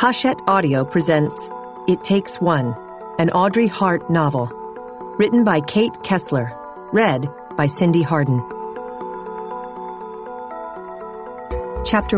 Hachette Audio presents It Takes One, an Audrey Hart novel. Written by Kate Kessler. Read by Cindy Harden. Chapter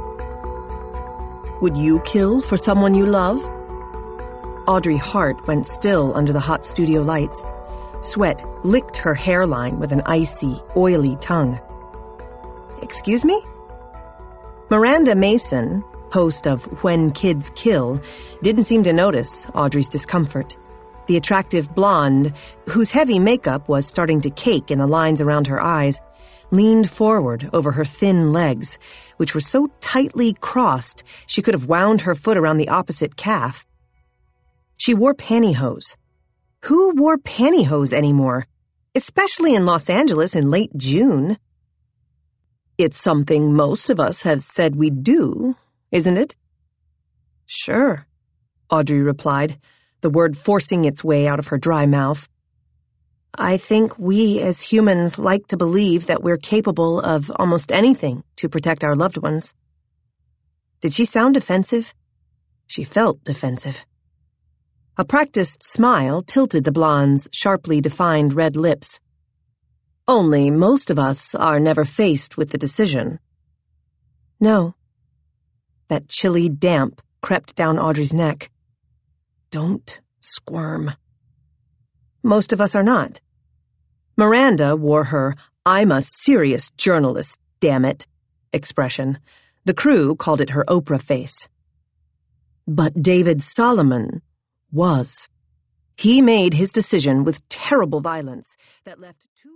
1. Would you kill for someone you love? Audrey Hart went still under the hot studio lights. Sweat licked her hairline with an icy, oily tongue. Excuse me? Miranda Mason, host of When Kids Kill, didn't seem to notice Audrey's discomfort. The attractive blonde, whose heavy makeup was starting to cake in the lines around her eyes, leaned forward over her thin legs, which were so tightly crossed she could have wound her foot around the opposite calf. She wore pantyhose. Who wore pantyhose anymore? Especially in Los Angeles in late June. It's something most of us have said we'd do, isn't it? Sure, Audrey replied, the word forcing its way out of her dry mouth. I think we as humans like to believe that we're capable of almost anything to protect our loved ones. Did she sound defensive? She felt defensive. A practiced smile tilted the blonde's sharply defined red lips. Only most of us are never faced with the decision. No. That chilly damp crept down Audrey's neck. Don't squirm. Most of us are not. Miranda wore her "I'm a serious journalist, damn it" expression. The crew called it her Oprah face. But David Solomon was. He made his decision with terrible violence that left two